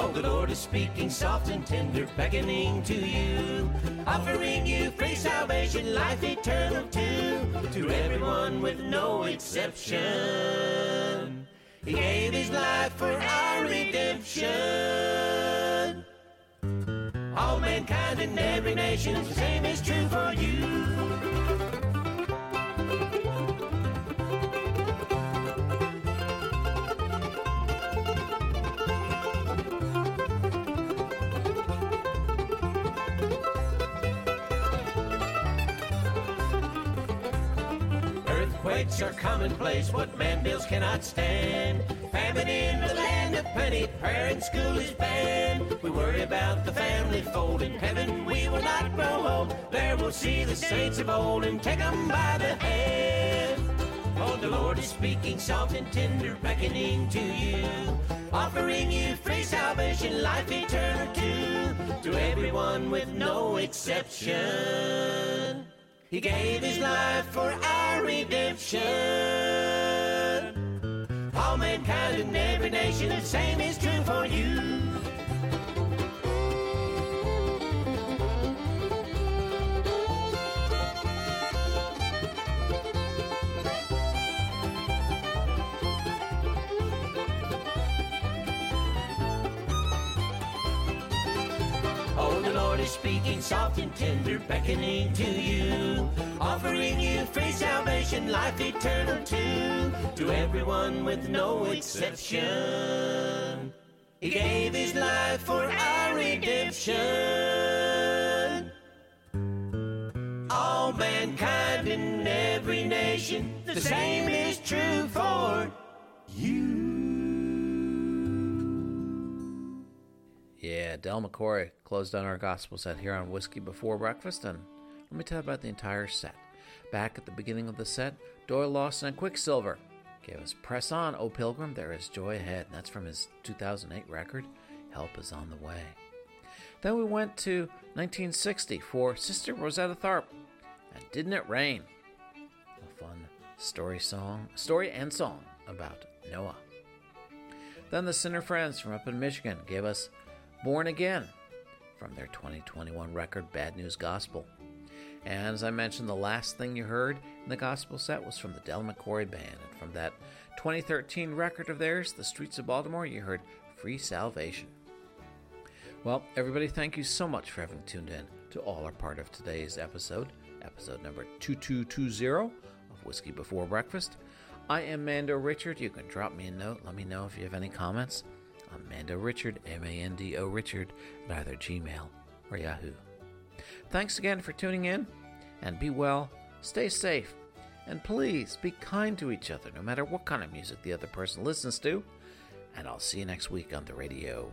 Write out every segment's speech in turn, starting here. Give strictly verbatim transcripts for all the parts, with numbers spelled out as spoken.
Oh, the Lord is speaking soft and tender, beckoning to you, offering you free salvation, life eternal too, to everyone with no exception. He gave his life for our redemption. All mankind in every nation, the same is true for you. Earthquakes are commonplace, what man builds cannot stand. Famine in the land of plenty, prayer in school is banned. We worry about the family fold, in heaven we will not grow old. There we'll see the saints of old and take them by the hand. Oh, the Lord is speaking soft and tender, beckoning to you, offering you free salvation, life eternal too, to everyone with no exception. He gave his life for our redemption. All mankind in every nation, the same is true for you. Speaking soft and tender, beckoning to you, offering you free salvation, life eternal too, to everyone with no exception. He gave his life for our redemption. All mankind in every nation, the same is true for you. Yeah, Del McCoury closed on our gospel set here on Whiskey Before Breakfast, and let me tell you about the entire set. Back at the beginning of the set, Doyle Lawson and Quicksilver gave us Press On, O Pilgrim, There Is Joy Ahead, and that's from his two thousand eight record, Help Is On the Way. Then we went to nineteen sixty for Sister Rosetta Tharpe, and Didn't It Rain? A fun story song, story and song about Noah. Then the Sinner Friends from up in Michigan gave us Born Again from their twenty twenty-one record, Bad News Gospel. And as I mentioned, the last thing you heard in the gospel set was from the Del McCoury Band. And from that twenty thirteen record of theirs, The Streets of Baltimore, you heard Free Salvation. Well, everybody, thank you so much for having tuned in to all or part of today's episode, episode number two two two zero of Whiskey Before Breakfast. I am Mando Richard. You can drop me a note. Let me know if you have any comments. I'm Mando Richard, M A N D O Richard, at either Gmail or Yahoo. Thanks again for tuning in, and be well, stay safe, and please be kind to each other, no matter what kind of music the other person listens to, and I'll see you next week on the radio.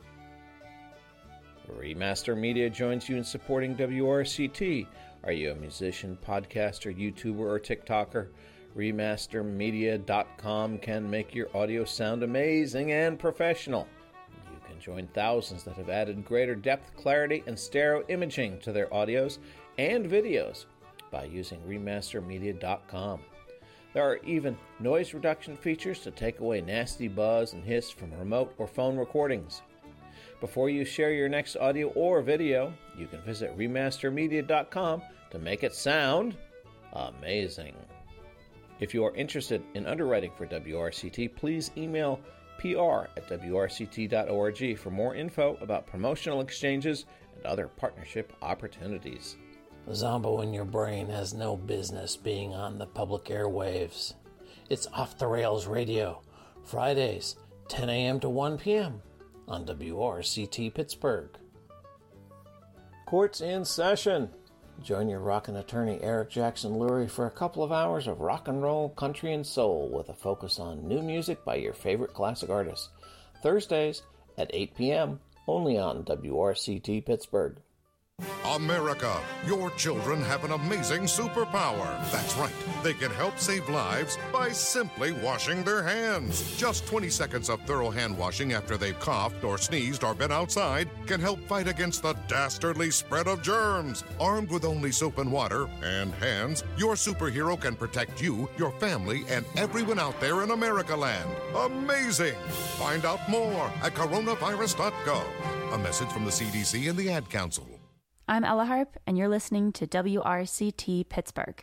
Remaster Media joins you in supporting W R C T. Are you a musician, podcaster, YouTuber, or TikToker? remaster media dot com can make your audio sound amazing and professional. You can join thousands that have added greater depth, clarity, and stereo imaging to their audios and videos by using remaster media dot com. There are even noise reduction features to take away nasty buzz and hiss from remote or phone recordings. Before you share your next audio or video, you can visit remaster media dot com to make it sound amazing. If you are interested in underwriting for W R C T, please email P R at W R C T dot org for more info about promotional exchanges and other partnership opportunities. Zombo in Your Brain has no business being on the public airwaves. It's Off the Rails Radio, Fridays, ten a.m. to one p.m. on W R C T Pittsburgh. Court's in session. Join your rockin' attorney Eric Jackson Lurie for a couple of hours of rock and roll, country, and soul with a focus on new music by your favorite classic artists. Thursdays at eight p.m. only on W R C T Pittsburgh. America, your children have an amazing superpower. That's right. They can help save lives by simply washing their hands. Just twenty seconds of thorough hand washing after they've coughed or sneezed or been outside can help fight against the dastardly spread of germs. Armed with only soap and water and hands, your superhero can protect you, your family, and everyone out there in America land. Amazing! Find out more at coronavirus dot gov. A message from the C D C and the Ad Council. I'm Ella Harp, and you're listening to W R C T Pittsburgh.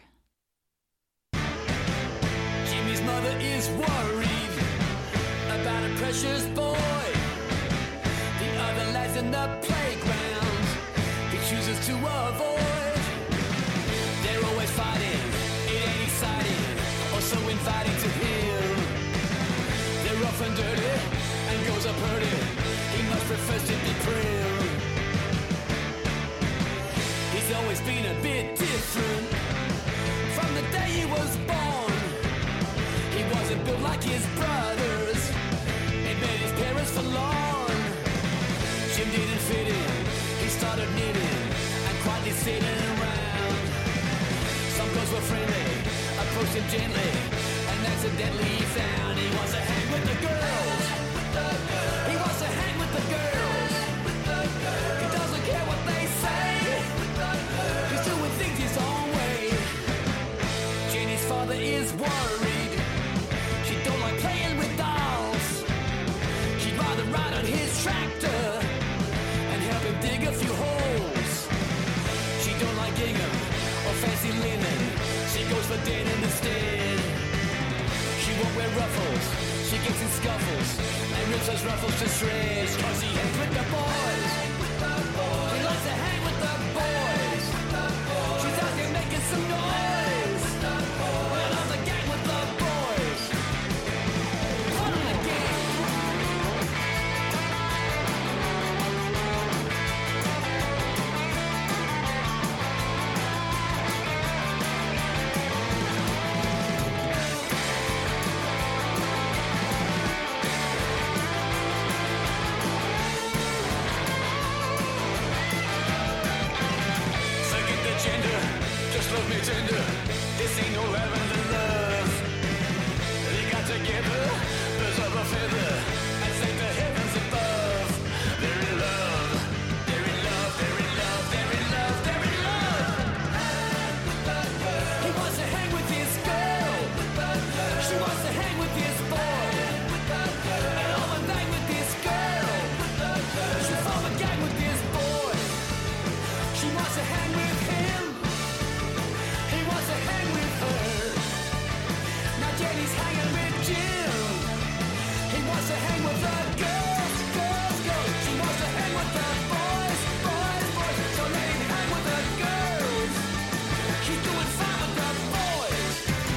Jimmy's mother is worried about a precious boy. The other lads in the playground he chooses to avoid. They're always fighting, it ain't exciting or so inviting to him. They're rough and dirty and goes up hurting. He much prefers to be prim. He's always been a bit different from the day he was born. He wasn't built like his brothers. It made his parents forlorn. Jim didn't fit in. He started knitting and quietly sitting around. Some girls were friendly, approached him gently, and accidentally he found he wants to hang with the girls. He wants to hang with the girls. He doesn't care what they say. He's doing things his own way. Jenny's father is worried. She don't like playing with dolls. She'd rather ride on his tractor and help him dig a few holes. She don't like gingham or fancy linen. She goes for denim instead. She won't wear ruffles. She gets in scuffles and rips those ruffles to shreds. Cause he hangs with the boys. She likes to hang with the boys. She's out here making some noise. And I'm the gang with the boys. Put on the gang. Forget the gender, just love me tender. This ain't no lavender love. They got together, birds of a feather, and sang the heavens above. They're in love, they're in love, they're in love, they're in love, they're in love. He wants to hang with his girl. She wants to hang with his boy. And all the night with this girl. She form a gang with this boy. She wants to hang with him. He wants to hang with her. Now Jenny's hanging with Jim. He wants to hang with the girls, girls, girls. She wants to hang with the boys, boys, boys. So let him hang with the girls. He's doing fine with the boys.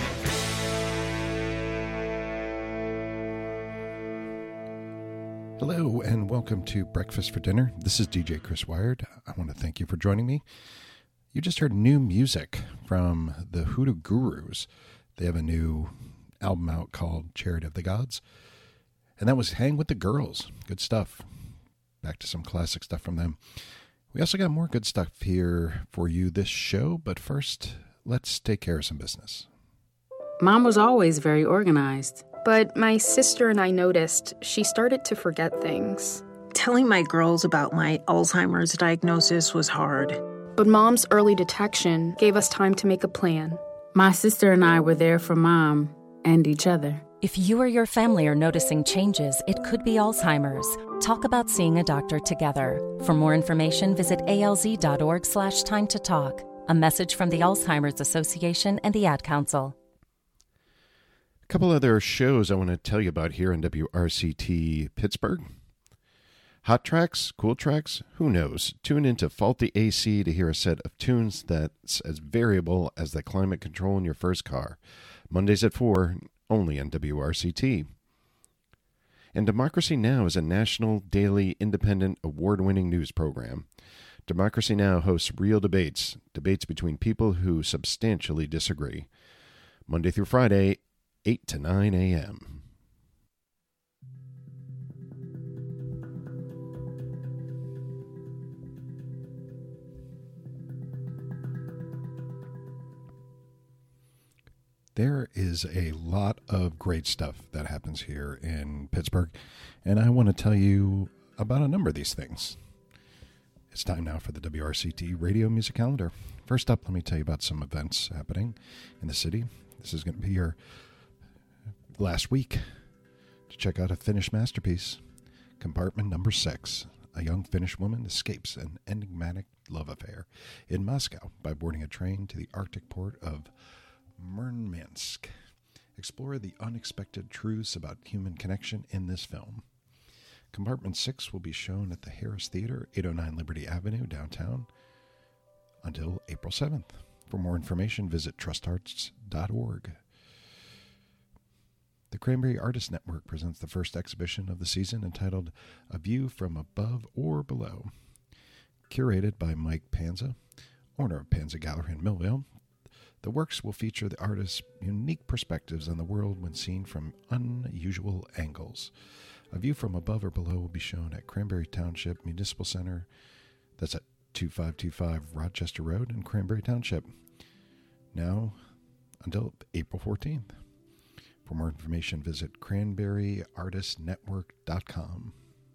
Hello and welcome to Breakfast for Dinner. This is D J Chris Wired. I want to thank you for joining me. You just heard new music from the Hoodoo Gurus. They have a new album out called Chariot of the Gods. And that was Hang with the Girls. Good stuff. Back to some classic stuff from them. We also got more good stuff here for you this show, but first, let's take care of some business. Mom was always very organized. But my sister and I noticed she started to forget things. Telling my girls about my Alzheimer's diagnosis was hard. But Mom's early detection gave us time to make a plan. My sister and I were there for Mom and each other. If you or your family are noticing changes, it could be Alzheimer's. Talk about seeing a doctor together. For more information, visit alz.org slash time to talk. A message from the Alzheimer's Association and the Ad Council. A couple other shows I want to tell you about here on W R C T Pittsburgh. Hot tracks, cool tracks, who knows? Tune into Faulty A C to hear a set of tunes that's as variable as the climate control in your first car. Mondays at four, only on W R C T. And Democracy Now! Is a national, daily, independent, award-winning news program. Democracy Now! Hosts real debates, debates between people who substantially disagree. Monday through Friday, eight to nine a.m. There is a lot of great stuff that happens here in Pittsburgh, and I want to tell you about a number of these things. It's time now for the W R C T Radio Music Calendar. First up, let me tell you about some events happening in the city. This is going to be your last week to check out a Finnish masterpiece, Compartment Number Six. A young Finnish woman escapes an enigmatic love affair in Moscow by boarding a train to the Arctic port of Murmansk. Explore the unexpected truths about human connection in this film. Compartment six will be shown at the Harris Theater, eight oh nine Liberty Avenue, downtown, until April seventh. For more information, visit trust arts dot org. The Cranberry Artist Network presents the first exhibition of the season entitled A View from Above or Below. Curated by Mike Panza, owner of Panza Gallery in Millvale, the works will feature the artist's unique perspectives on the world when seen from unusual angles. A View from Above or Below will be shown at Cranberry Township Municipal Center. That's at twenty-five twenty-five Rochester Road in Cranberry Township. Now until April fourteenth. For more information, visit cranberry artist network dot com.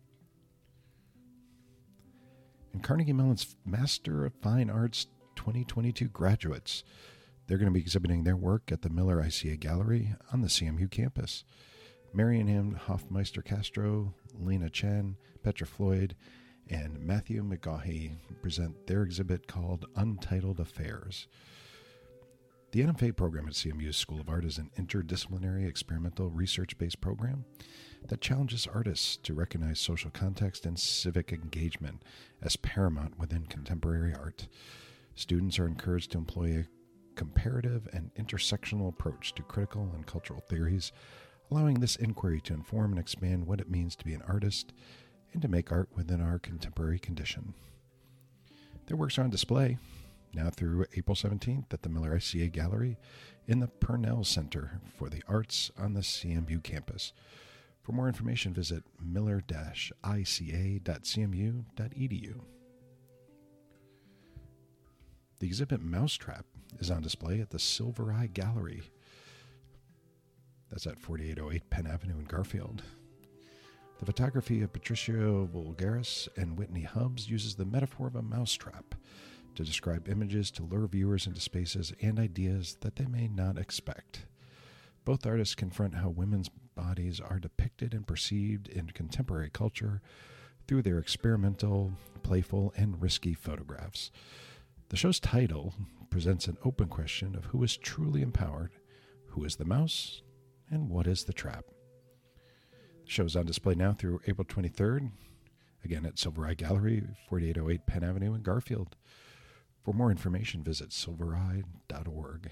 And Carnegie Mellon's Master of Fine Arts twenty twenty-two graduates, they're going to be exhibiting their work at the Miller I C A Gallery on the C M U campus. Marion M. Hoffmeister Castro, Lena Chen, Petra Floyd, and Matthew McGaughey present their exhibit called Untitled Affairs. The N F A program at C M U's School of Art is an interdisciplinary, experimental, research-based program that challenges artists to recognize social context and civic engagement as paramount within contemporary art. Students are encouraged to employ a comparative and intersectional approach to critical and cultural theories, allowing this inquiry to inform and expand what it means to be an artist and to make art within our contemporary condition. Their works are on display now through April seventeenth at the Miller I C A Gallery in the Purnell Center for the Arts on the C M U campus. For more information, visit miller dash I C A dot C M U dot E D U. The exhibit Mousetrap is on display at the Silver Eye Gallery. That's at forty-eight oh eight Penn Avenue in Garfield. The photography of Patricio Vulgaris and Whitney Hubbs uses the metaphor of a mousetrap to describe images to lure viewers into spaces and ideas that they may not expect. Both artists confront how women's bodies are depicted and perceived in contemporary culture through their experimental, playful, and risky photographs. The show's title presents an open question of who is truly empowered, who is the mouse, and what is the trap. The show is on display now through April twenty-third, again at Silver Eye Gallery, forty-eight oh eight Penn Avenue in Garfield. For more information, visit silver eye dot org.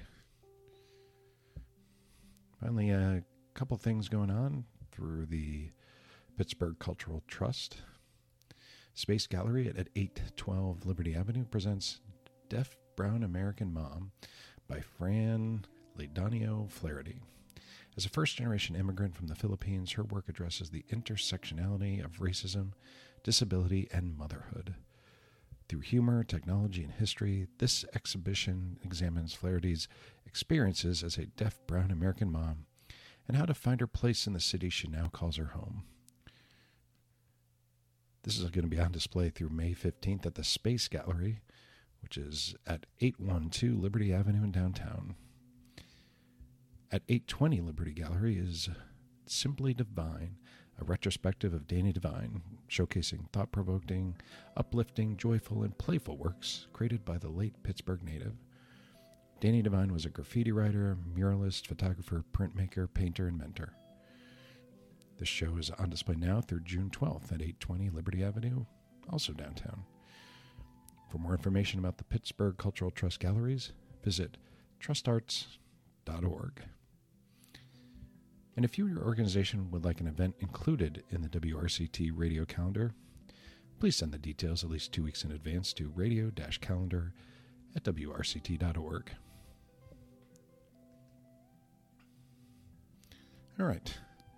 Finally, a couple things going on through the Pittsburgh Cultural Trust. Space Gallery at eight twelve Liberty Avenue presents Deaf Brown American Mom by Fran Ladonio Flaherty. As a first-generation immigrant from the Philippines, her work addresses the intersectionality of racism, disability, and motherhood. Through humor, technology, and history, this exhibition examines Flaherty's experiences as a deaf brown American mom and how to find her place in the city she now calls her home. This is going to be on display through May fifteenth at the Space Gallery, which is at eight twelve Liberty Avenue in downtown. At eight twenty Liberty Gallery is Simply Divine, a retrospective of Danny Devine, showcasing thought-provoking, uplifting, joyful, and playful works created by the late Pittsburgh native. Danny Devine was a graffiti writer, muralist, photographer, printmaker, painter, and mentor. This show is on display now through June twelfth at eight twenty Liberty Avenue, also downtown. For more information about the Pittsburgh Cultural Trust Galleries, visit trust arts dot org. And if you or your organization would like an event included in the W R C T radio calendar, please send the details at least two weeks in advance to radio dash calendar at W R C T dot org. All right.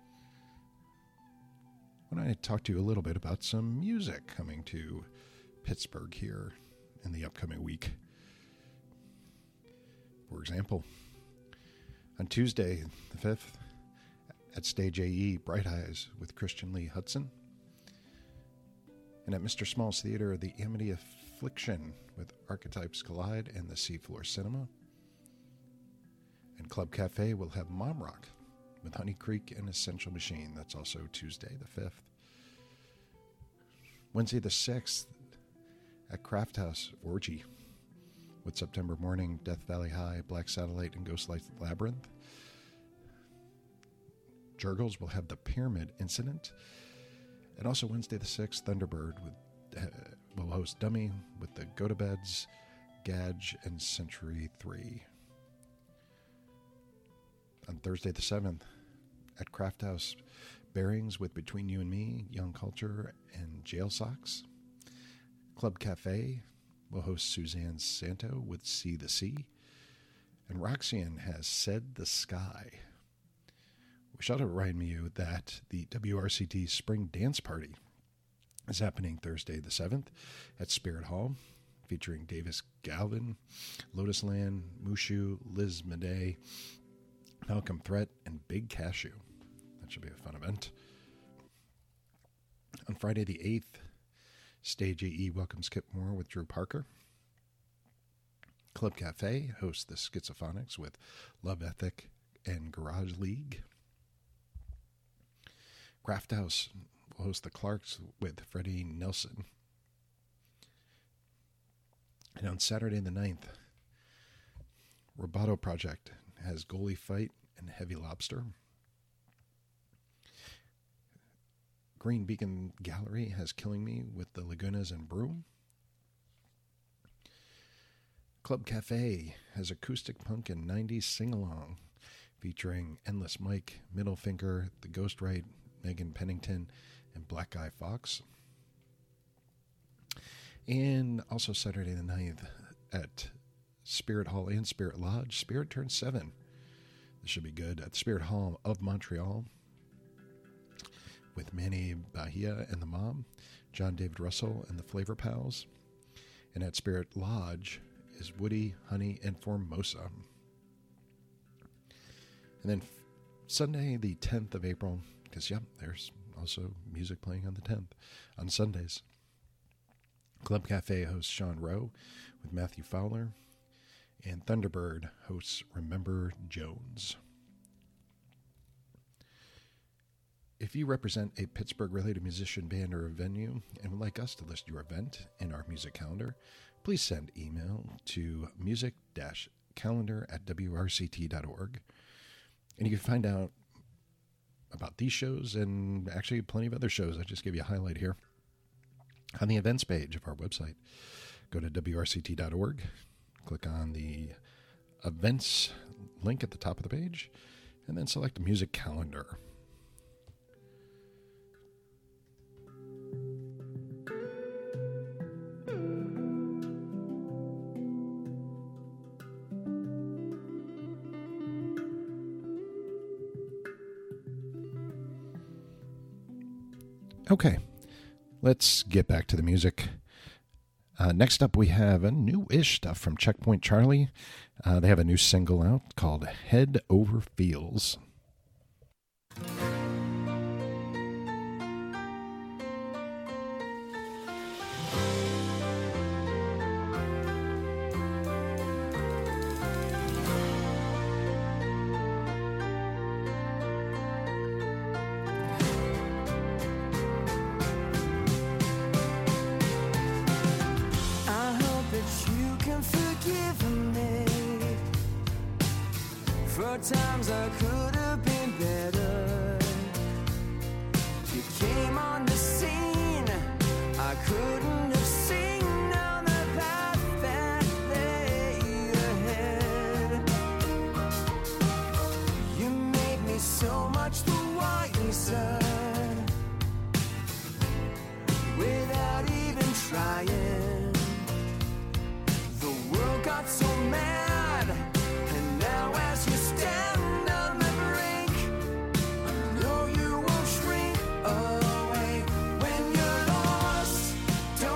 I want to talk to you a little bit about some music coming to Pittsburgh here in the upcoming week. For example, On Tuesday, the fifth, at Stage A E, Bright Eyes with Christian Lee Hudson. And at Mister Small's Theater, The Amity Affliction with Archetypes Collide and the Seafloor Cinema. And Club Cafe will have Mom Rock with Honey Creek and Essential Machine. That's also Tuesday the fifth. Wednesday the sixth, at Craft House, Orgy with September Morning, Death Valley High, Black Satellite, and Ghostlight Labyrinth. Jurgles will have The Pyramid Incident. And also Wednesday the sixth, Thunderbird with, uh, will host Dummy with the Go to Beds, Gadge, and Century three. On Thursday the seventh, at Craft House, Bearings with Between You and Me, Young Culture, and Jail Socks. Club Cafe will host Suzanne Santo with See the Sea. And Roxanne has Said the Sky. We shall remind you that the W R C T Spring Dance Party is happening Thursday the seventh at Spirit Hall, featuring Davis Galvin, Lotus Land, Mushu, Liz Madej, Malcolm Threat, and Big Cashew. That should be a fun event. On Friday the eighth, Stage A E welcomes Kip Moore with Drew Parker. Club Cafe hosts the Schizophonics with Love Ethic and Garage League. Craft House will host the Clarks with Freddie Nelson. And on Saturday the ninth, Roboto Project has Goalie Fight and Heavy Lobster. Green Beacon Gallery has Killing Me with the Lagunas and Brew. Club Cafe has Acoustic Punk and nineties Sing-Along featuring Endless Mike, Middle Finger, The Ghostwrite, Megan Pennington, and Black Guy Fox. And also Saturday the ninth at Spirit Hall and Spirit Lodge, Spirit turns seven. This should be good. At the Spirit Hall of Montreal with Manny Bahia and the Mom, John David Russell and the Flavor Pals. And at Spirit Lodge is Woody, Honey, and Formosa. And then Sunday, the tenth of April, because, yeah, there's also music playing on the tenth, on Sundays. Club Cafe hosts Sean Rowe with Matthew Fowler, and Thunderbird hosts Remember Jones. If you represent a Pittsburgh-related musician, band, or venue and would like us to list your event in our music calendar, please send email to music-calendar at w r c t dot org. And you can find out about these shows and actually plenty of other shows. I just gave you a highlight here on the events page of our website. Go to w r c t dot org, click on the events link at the top of the page, and then select the music calendar. Okay, let's get back to the music. Uh, next up, we have a new-ish stuff from Checkpoint Charlie. Uh, they have a new single out called Head Over Feels. Times I could have been better. You came on the scene, I couldn't have seen down the path that lay ahead. You made me so much the wiser without even trying. The world got so mad. Don't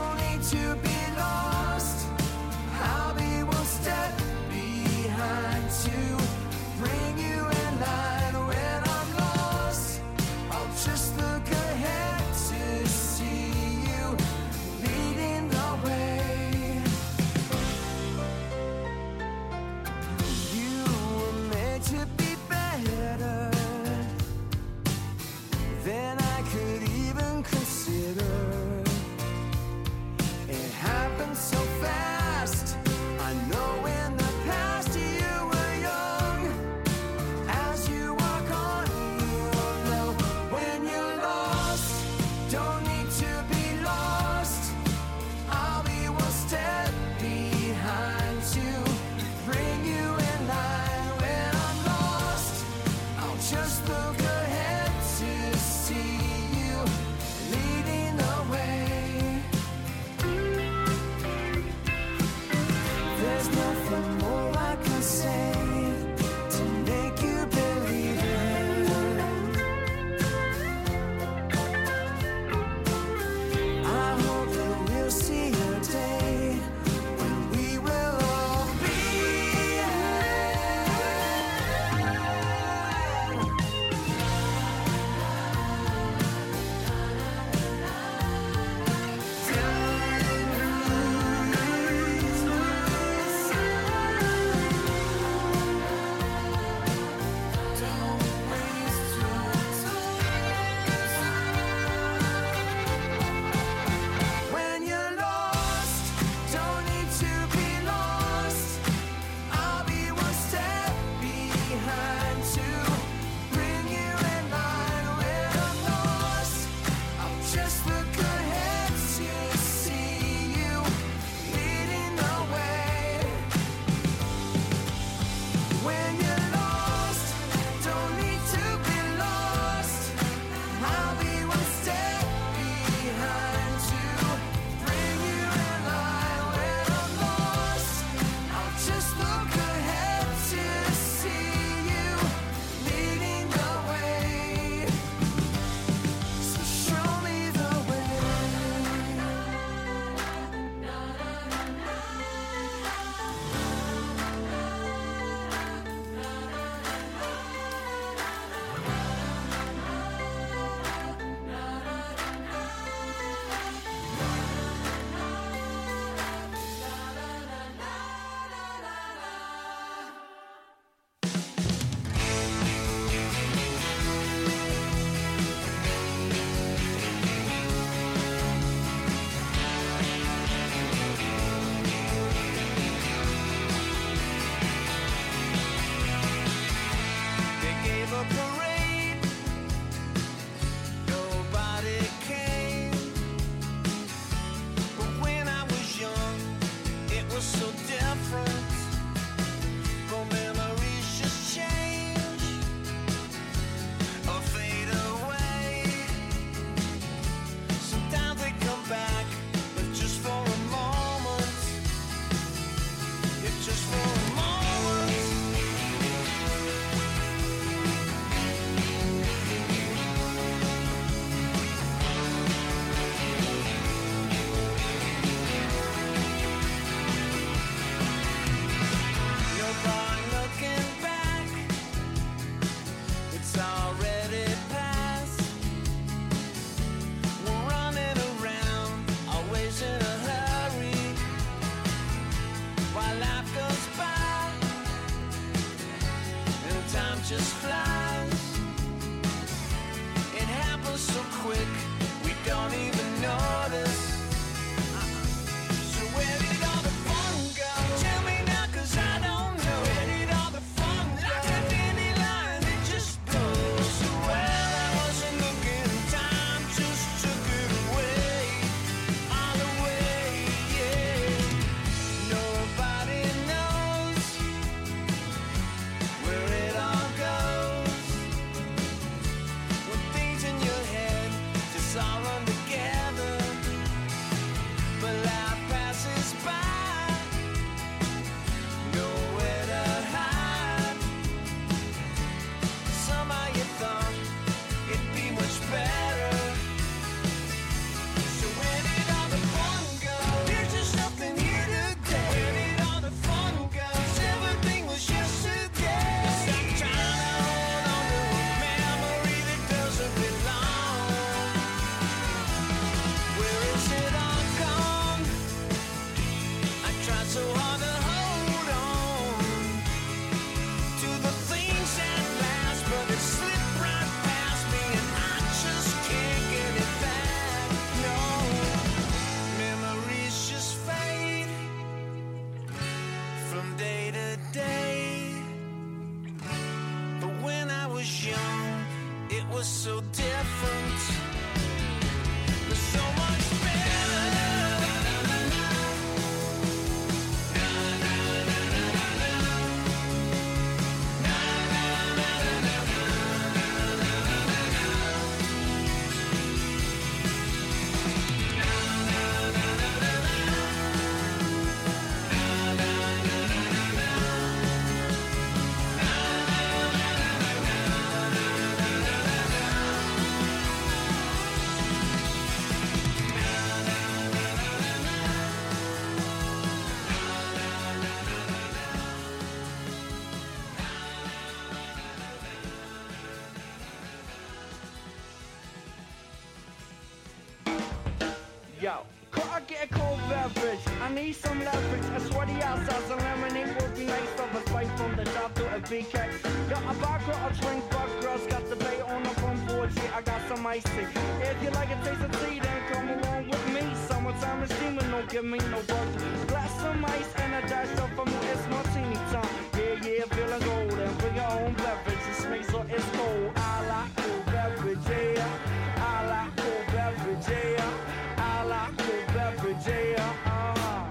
Gotta get a cold beverage. I need some leverage. A sweaty outside, some lemonade would be nice. Of a fight from the top to a B K. Got a vodka, a drink, but girls got the bay on the front porch. Yeah, I got some icy. If you like a taste of tea, then come along with me. Summertime is steaming, don't give me no buzz. Glass some ice and a dash of for me. It's martini time. Yeah, yeah, feeling golden. Bring your own beverage. It's me, so it's cold. I like cold beverage, yeah. I like cold beverage, yeah. I like cold beverage, yeah. Uh-huh.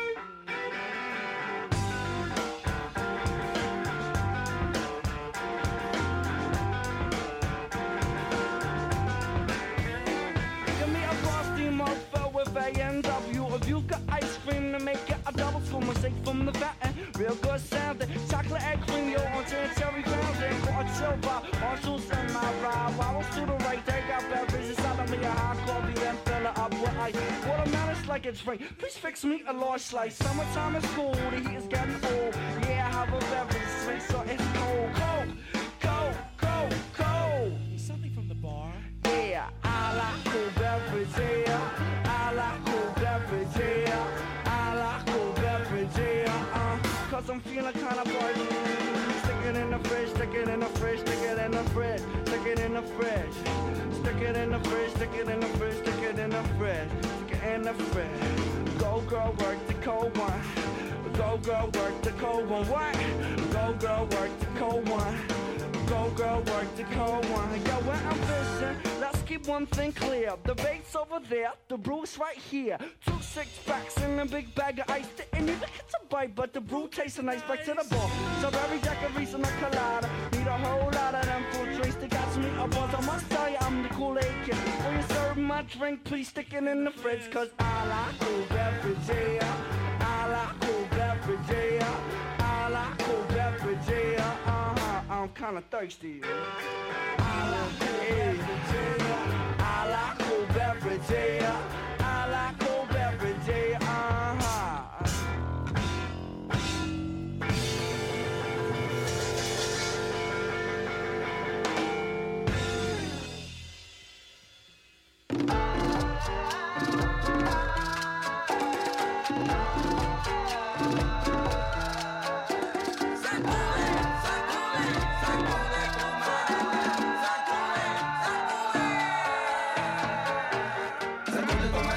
Give me a frosty mug filled with A and W. If you got ice cream to make it a double spoon, mistake from the fountain. Real good sounding. Chocolate egg cream, yo, on ten cherry grounding. For a chill vibe, on shoes in my ride. Wobbles to the right, they got beverages inside of me. A hot coffee, then fill it up with ice. Watermelon's like it's spring. Please fix me a large slice. Summertime is cool, the heat is getting old. Yeah, I have a beverage, sweet, so it's cold. Cold, cold, cold, cold. Something from the bar. Yeah, I like cold beverage, yeah. I like cold beverage, yeah. I like cold beverage, yeah. Uh, cause I'm feeling kinda buzzed. Stick it in the fridge, stick it in the fridge, stick it in the fridge, stick it in the fridge. Stick it in the fridge, stick it in the fridge, stick it in the fridge, stick it in the fridge. Go girl, work the cold one. Go girl, work the cold one. What? Go girl, work the cold one. Go girl, work the cold one. Yo, when I'm fishing, let's keep one thing clear. The bait's over there, the brew's right here. Two six packs and a big bag of ice. Didn't even get to bite, but the brew tastes nice. Back to the bar. Strawberry daiquiris and a colada. Need a whole lot of them fruit drinks. They got me a buzz. I must tell you, I'm the Kool-Aid kid. When you serve my drink, please stick it in the fridge. Cause I like cool beverage, yeah. I like cool beverage, yeah. I like cool beverage, yeah. Uh-huh. I'm kinda thirsty. I like cool beverage, yeah. I like cool beverage, yeah. I like cool beverage, yeah. Uh-huh. Sakule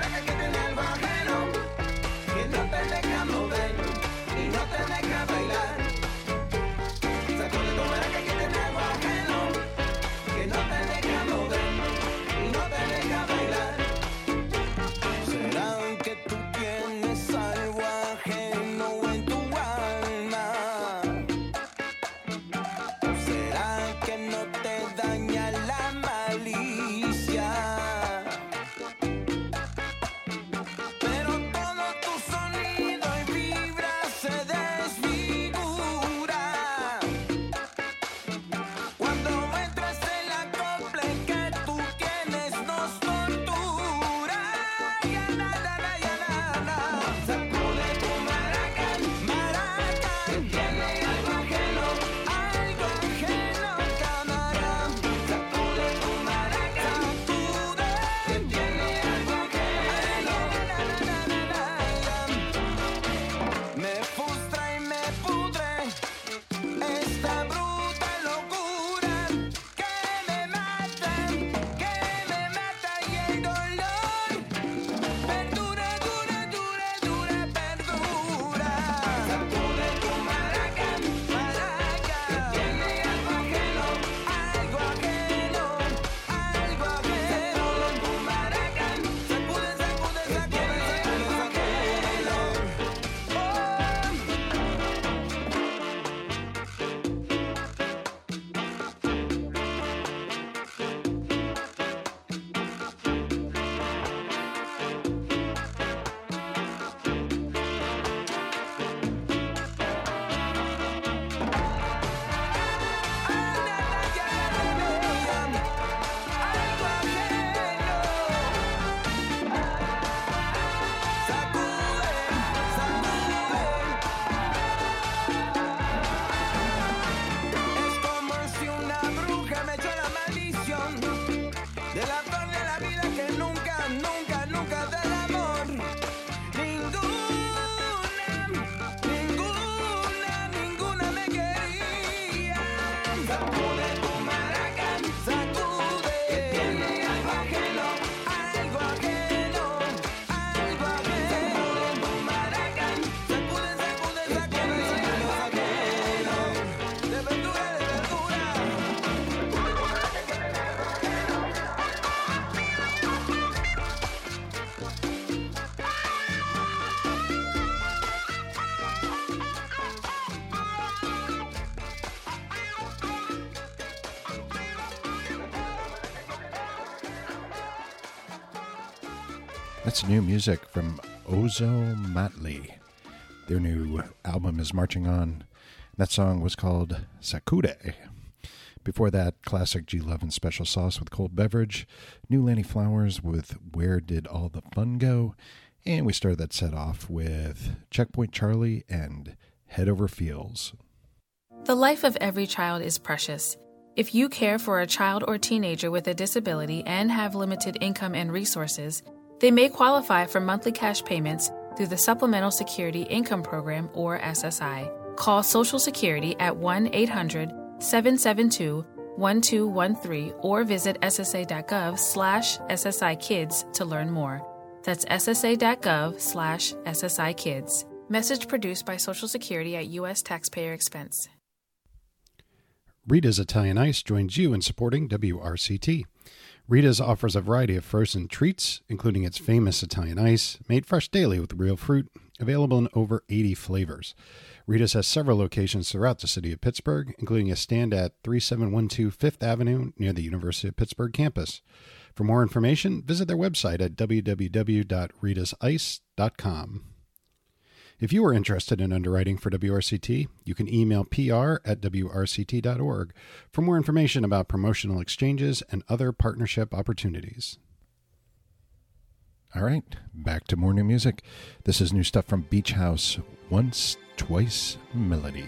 That's new music from Ozomatli. Their new album is Marching On. That song was called Sakure. Before that, classic G Love and Special Sauce with Cold Beverage. New Lanny Flowers with Where Did All the Fun Go? And we started that set off with Checkpoint Charlie and Head Over Feels. The life of every child is precious. If you care for a child or teenager with a disability and have limited income and resources, they may qualify for monthly cash payments through the Supplemental Security Income Program, or S S I. Call Social Security at one eight hundred seven seven two one two one three or visit ssa.gov slash SSI Kids to learn more. That's ssa.gov slash SSI Kids. Message produced by Social Security at U S taxpayer expense. Rita's Italian Ice joins you in supporting W R C T. Rita's offers a variety of frozen treats, including its famous Italian ice, made fresh daily with real fruit, available in over eighty flavors. Rita's has several locations throughout the city of Pittsburgh, including a stand at thirty-seven twelve Fifth Avenue near the University of Pittsburgh campus. For more information, visit their website at w w w dot ritas ice dot com. If you are interested in underwriting for W R C T, you can email p r at w r c t dot org for more information about promotional exchanges and other partnership opportunities. All right, back to more new music. This is new stuff from Beach House, Once, Twice, Melody.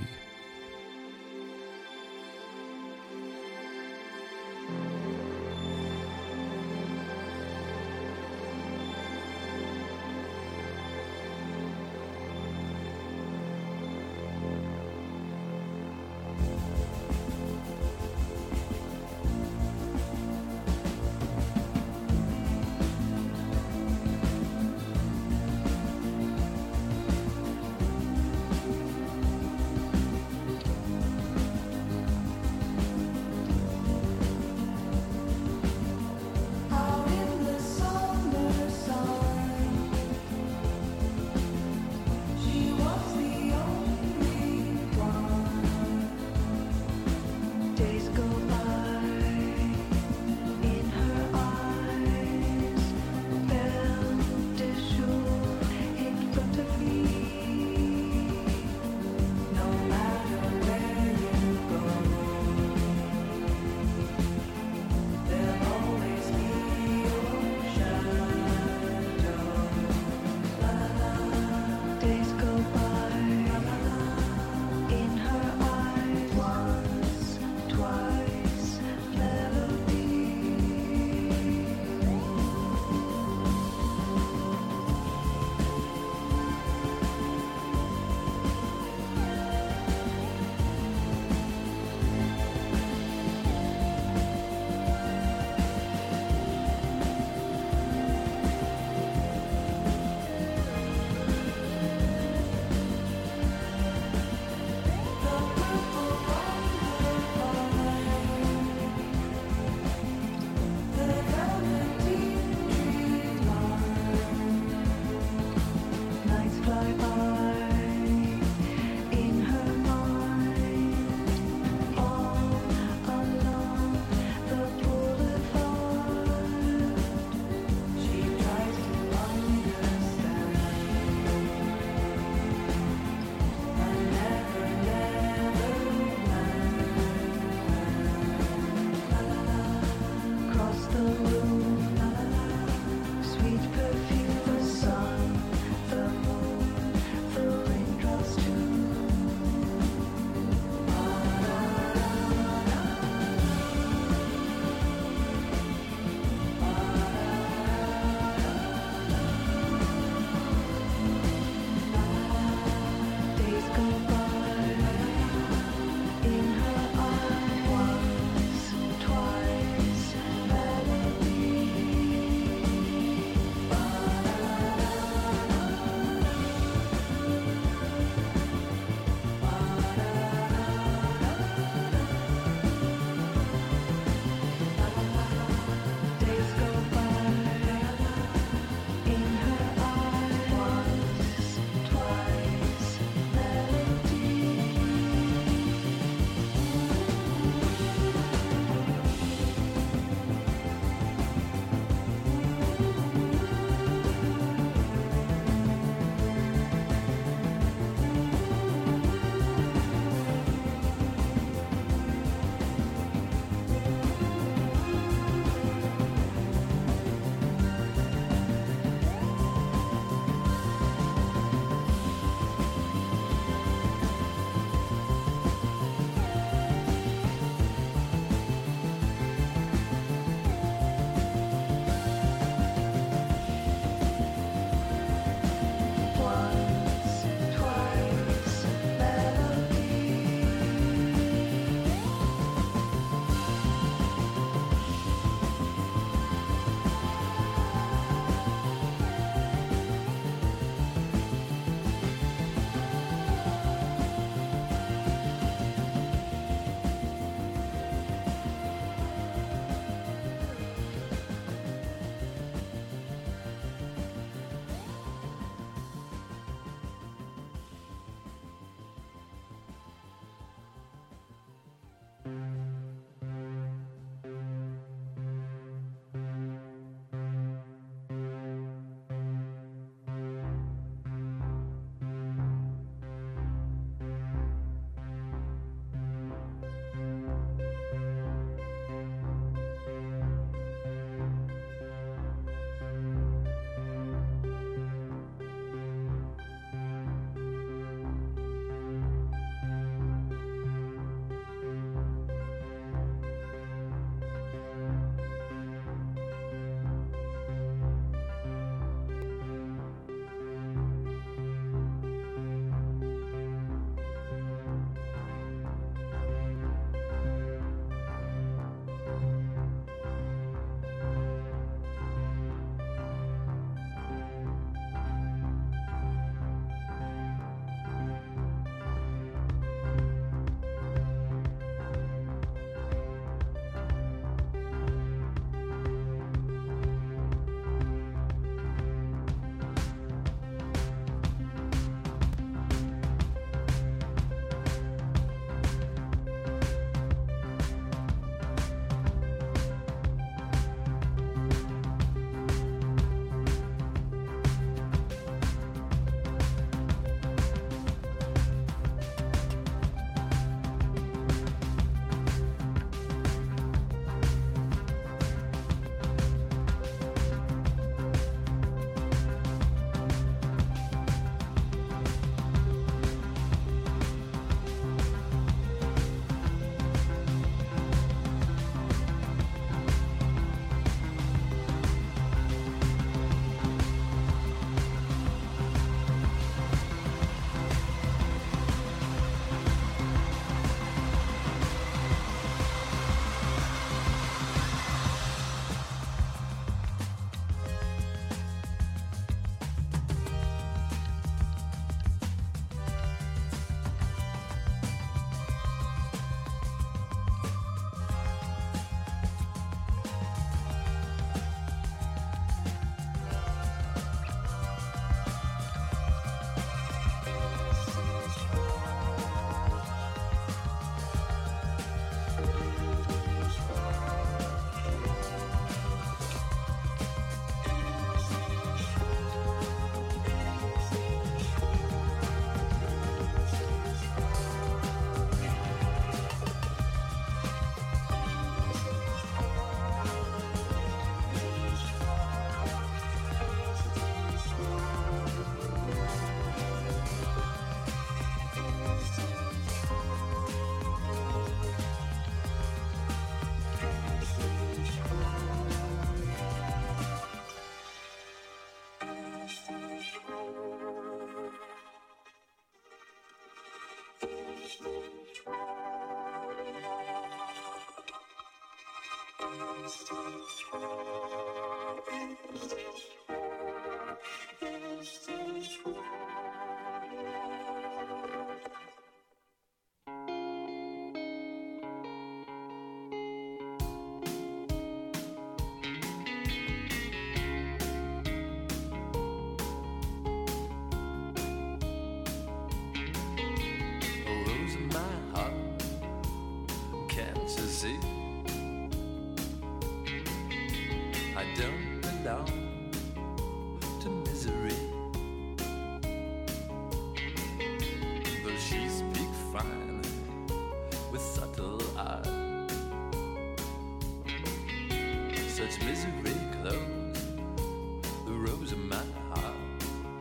Such misery closed the rose of my heart.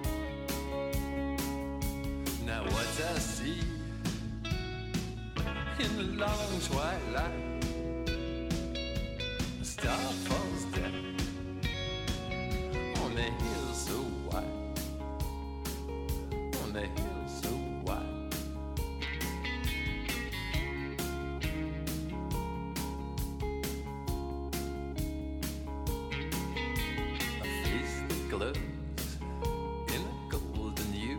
Now what I see in the long twilight, a star falls down on the hill so wide, on the hill so wide. A face that glows in a golden hue.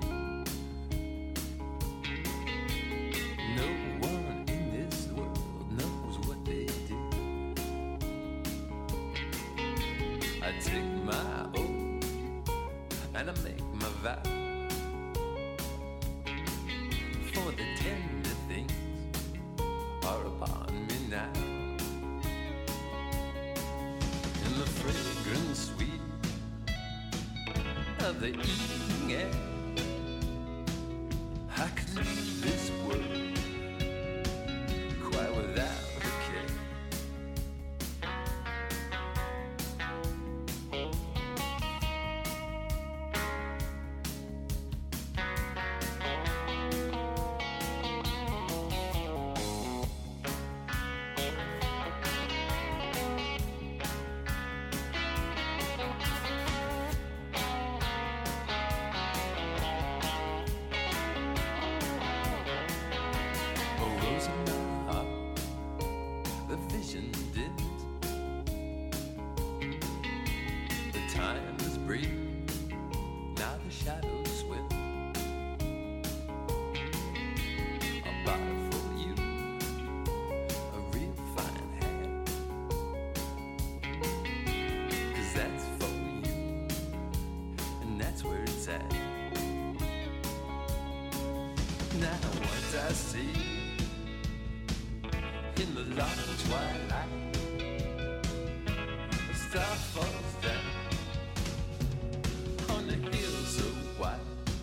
No one in this world knows what they do. I take my oath and I make my vow, for the tender things are upon me now. In the fragrant sweet of the evening air, I could leave this world quite without a care. A rose in my heart, the vision dims. The time is brief, now the shadows swim. I'll buy for you a real fine hat, 'cause that's for you, and that's where it's at. Now what I see in the long twilight, a star falls down on the hill so wide.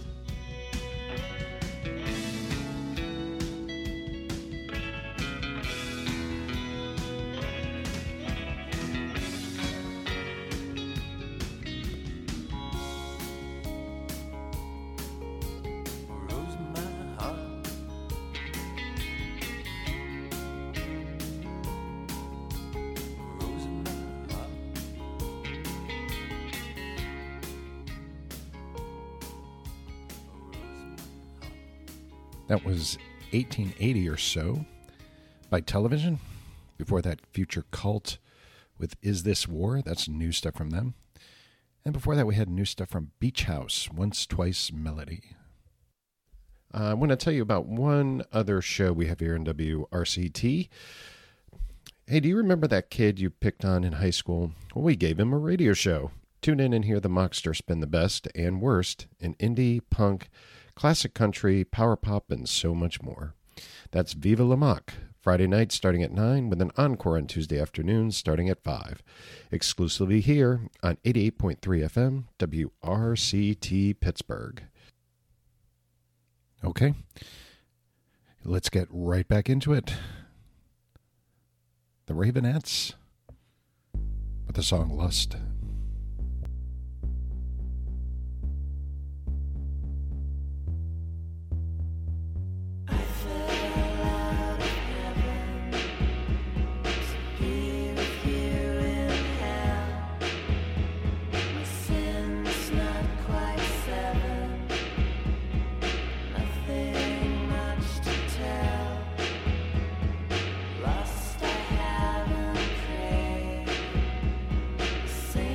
A rose in my heart, a rose in my heart. That was eighteen eighty or so by Television. Before that, Future Cult with Is This War? That's new stuff from them. And before that, we had new stuff from Beach House, Once Twice Melody. Uh, I want to tell you about one other show we have here in W R C T. Hey, do you remember that kid you picked on in high school? Well, we gave him a radio show. Tune in and hear the Mockster spin the best and worst in indie, punk, classic country, power pop, and so much more. That's Viva La Mock, Friday night starting at nine, with an encore on Tuesday afternoons starting at five. Exclusively here on eighty-eight point three F M, W R C T Pittsburgh. Okay, let's get right back into it. The Ravenettes with the song Lust. Say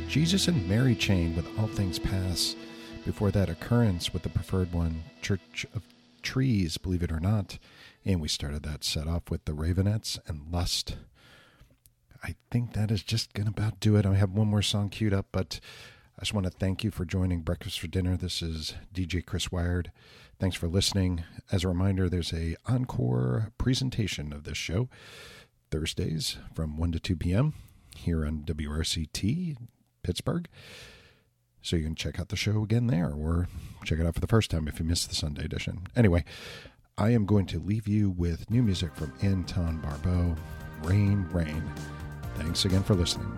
Jesus and Mary Chain with All Things Pass. Before that, Occurrence with the preferred one, Church of Trees, believe it or not. And we started that set off with the Ravenettes and Lust. I think that is just going to about do it. I have one more song queued up, but I just want to thank you for joining Breakfast for Dinner. This is D J Chris Wired. Thanks for listening. As a reminder, there's a encore presentation of this show Thursdays from one to two p.m. here on W R C T Pittsburgh. So you can check out the show again there, or check it out for the first time if you missed the Sunday edition. Anyway, I am going to leave you with new music from Anton Barbeau, Rain, Rain. Thanks again for listening.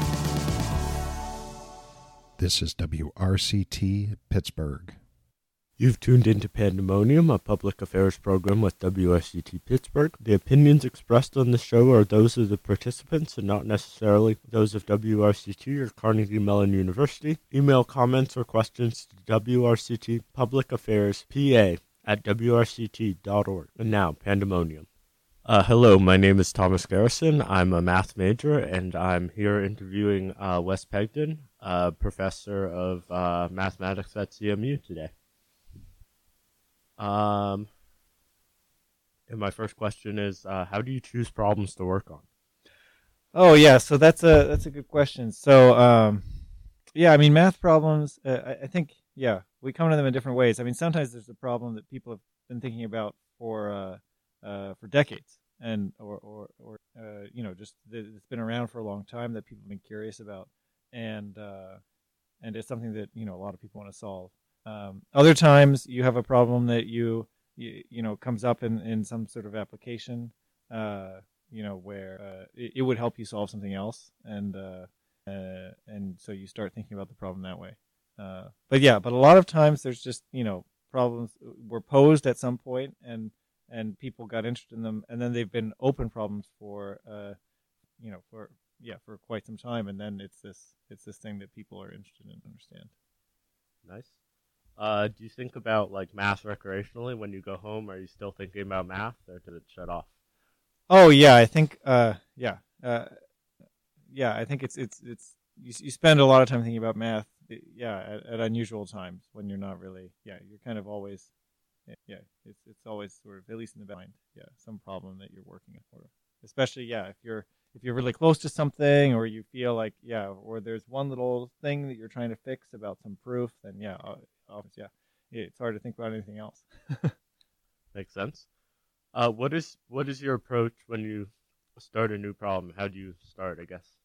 This is W R C T Pittsburgh. You've tuned into Pandemonium, a public affairs program with W R C T Pittsburgh. The opinions expressed on the show are those of the participants and not necessarily those of W R C T or Carnegie Mellon University. Email comments or questions to W R C T Public Affairs P A at W R C T dot org. And now, Pandemonium. Uh, hello, my name is Thomas Garrison. I'm a math major, and I'm here interviewing uh, Wes Pegden, a professor of uh, mathematics at C M U today. Um, and my first question is, uh, how do you choose problems to work on? Oh yeah, so that's a that's a good question. So um, yeah, I mean math problems. Uh, I, I think yeah, we come to them in different ways. I mean sometimes there's a problem that people have been thinking about for uh, uh, for decades, and or or, or uh, you know just that it's been around for a long time that people have been curious about, and uh, and it's something that you know a lot of people want to solve. Um, other times you have a problem that you, you, you know, comes up in, in some sort of application, uh, you know, where uh, it, it would help you solve something else. And, uh, uh, and so you start thinking about the problem that way. Uh, but yeah, but a lot of times there's just, you know, problems were posed at some point and, and people got interested in them. And then they've been open problems for, uh, you know, for, yeah, for quite some time. And then it's this, it's this thing that people are interested in, understand. Nice. Uh, do you think about like math recreationally when you go home? Are you still thinking about math, or did it shut off? Oh yeah, I think uh, yeah, uh, yeah, I think it's it's it's you, you spend a lot of time thinking about math. Yeah, at, at unusual times when you're not really. Yeah, you're kind of always. Yeah, it's it's always sort of at least in the mind. Yeah, some problem that you're working on, especially yeah if you're if you're really close to something, or you feel like yeah, or there's one little thing that you're trying to fix about some proof, then yeah. Uh, Office, yeah, it's hard to think about anything else. Makes sense. Uh, what is what is your approach when you start a new problem? How do you start, I guess?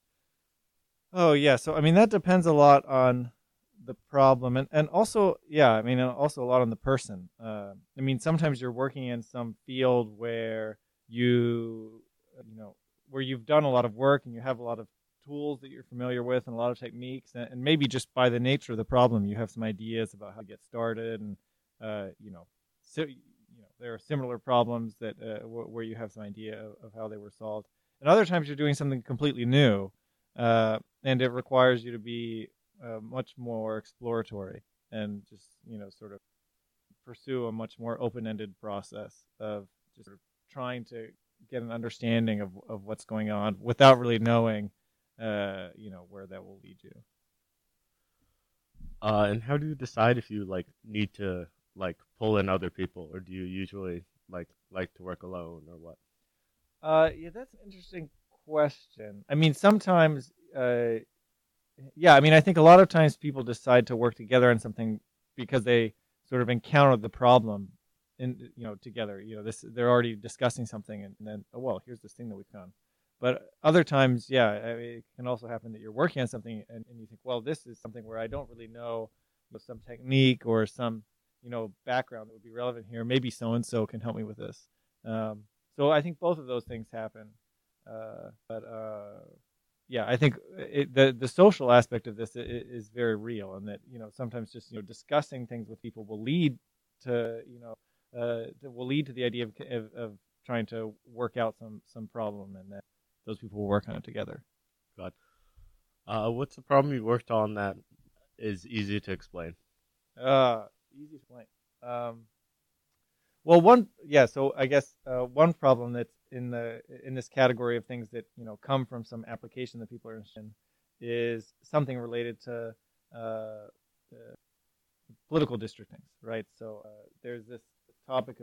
Oh yeah, so I mean that depends a lot on the problem, and and also yeah, I mean also a lot on the person. Uh, I mean sometimes you're working in some field where you you know where you've done a lot of work and you have a lot of tools that you're familiar with and a lot of techniques, and, and maybe just by the nature of the problem you have some ideas about how to get started, and uh, you know so, you know there are similar problems that uh, w- where you have some idea of, of how they were solved, and other times you're doing something completely new, uh, and it requires you to be uh, much more exploratory and just you know sort of pursue a much more open-ended process of just sort of trying to get an understanding of, of what's going on without really knowing Uh, you know, where that will lead you. Uh, and how do you decide if you like need to like pull in other people, or do you usually like like to work alone, or what? Uh, yeah, that's an interesting question. I mean, sometimes, uh, yeah, I mean, I think a lot of times people decide to work together on something because they sort of encounter the problem in you know together. You know, this they're already discussing something, and then oh well, here's this thing that we found. But other times, yeah, I mean, it can also happen that you're working on something and, and you think, well, this is something where I don't really know, you know some technique or some, you know, background that would be relevant here. Maybe so-and-so can help me with this. Um, so I think both of those things happen. Uh, but uh, yeah, I think it, the the social aspect of this is, is very real, and that you know sometimes just you know discussing things with people will lead to you know uh, will lead to the idea of, of, of trying to work out some some problem, and that those people will work on it together. God. Uh, what's the problem you worked on that is easy to explain? Uh, easy to explain. Um, well, one, yeah. So I guess uh, one problem that's in the in this category of things that you know come from some application that people are interested in is something related to uh, uh, political districting, right? So uh, there's this topic